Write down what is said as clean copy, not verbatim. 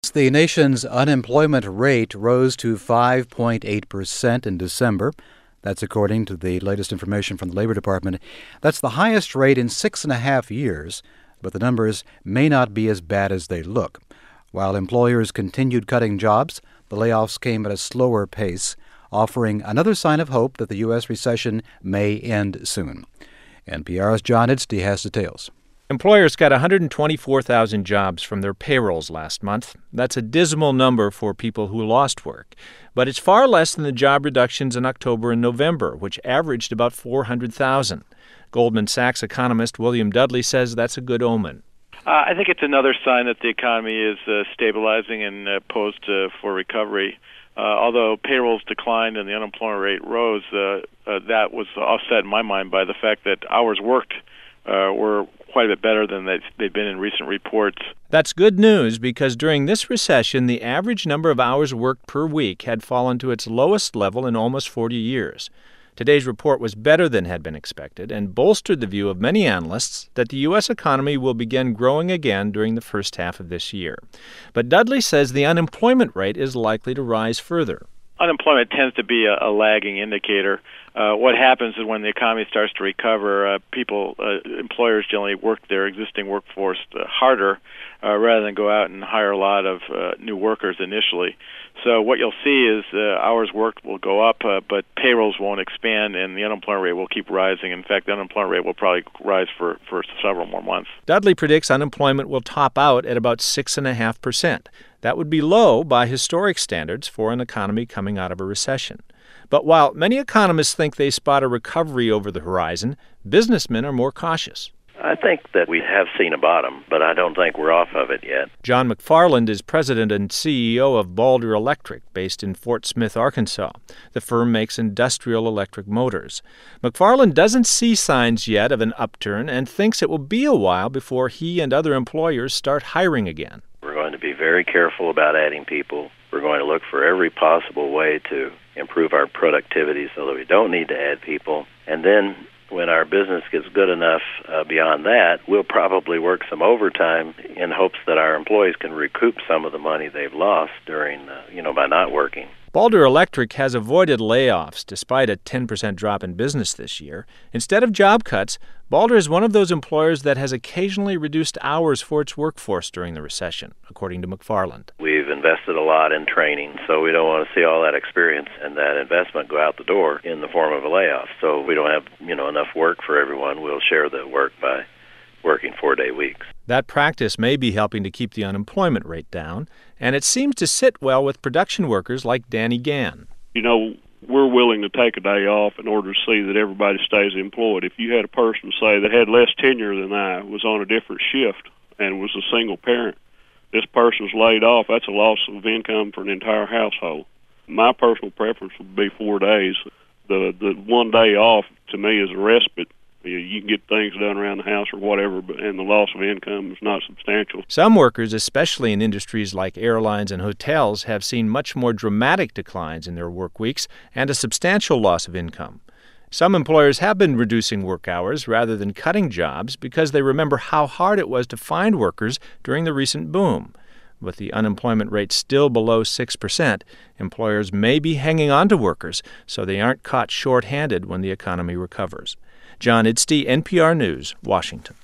The nation's unemployment rate rose to 5.8% in December. That's according to the latest information from the Labor Department. That's the highest rate in 6.5 years, but the numbers may not be as bad as they look. While employers continued cutting jobs, the layoffs came at a slower pace, offering another sign of hope that the U.S. recession may end soon. NPR's John Idsty has details. Employers got 124,000 jobs from their payrolls last month. That's a dismal number for people who lost work. But it's far less than the job reductions in October and November, which averaged about 400,000. Goldman Sachs economist William Dudley says that's a good omen. I think it's another sign that the economy is stabilizing and poised for recovery. Although payrolls declined and the unemployment rate rose, that was offset in my mind by the fact that hours worked were quite a bit better than they've been in recent reports. That's good news because during this recession, the average number of hours worked per week had fallen to its lowest level in almost 40 years. Today's report was better than had been expected and bolstered the view of many analysts that the U.S. economy will begin growing again during the first half of this year. But Dudley says the unemployment rate is likely to rise further. Unemployment tends to be a lagging indicator. What happens is when the economy starts to recover, employers generally work their existing workforce harder rather than go out and hire a lot of new workers initially. So what you'll see is hours worked will go up, but payrolls won't expand, and the unemployment rate will keep rising. In fact, the unemployment rate will probably rise for several more months. Dudley predicts unemployment will top out at about 6.5%. That would be low by historic standards for an economy coming out of a recession. But while many economists think they spot a recovery over the horizon, businessmen are more cautious. I think that we have seen a bottom, but I don't think we're off of it yet. John McFarland is president and CEO of Balder Electric, based in Fort Smith, Arkansas. The firm makes industrial electric motors. McFarland doesn't see signs yet of an upturn and thinks it will be a while before he and other employers start hiring again. We're going to be very careful about adding people. We're going to look for every possible way to improve our productivity so that we don't need to add people. And then when our business gets good enough beyond that, we'll probably work some overtime in hopes that our employees can recoup some of the money they've lost during, by not working. Balder Electric has avoided layoffs despite a 10% drop in business this year. Instead of job cuts, Balder is one of those employers that has occasionally reduced hours for its workforce during the recession, according to McFarland. We've invested a lot in training, so we don't want to see all that experience and that investment go out the door in the form of a layoff. So if we don't have, enough work for everyone, we'll share the work by working 4-day weeks. That practice may be helping to keep the unemployment rate down, and it seems to sit well with production workers like Danny Gann. We're willing to take a day off in order to see that everybody stays employed. If you had a person, say, that had less tenure than I, was on a different shift, and was a single parent, this person's laid off, that's a loss of income for an entire household. My personal preference would be 4 days. The 1 day off, to me, is a respite. You can get things done around the house or whatever, and the loss of income is not substantial. Some workers, especially in industries like airlines and hotels, have seen much more dramatic declines in their work weeks and a substantial loss of income. Some employers have been reducing work hours rather than cutting jobs because they remember how hard it was to find workers during the recent boom. With the unemployment rate still below 6%, employers may be hanging on to workers so they aren't caught short-handed when the economy recovers. John Idsty, NPR News, Washington.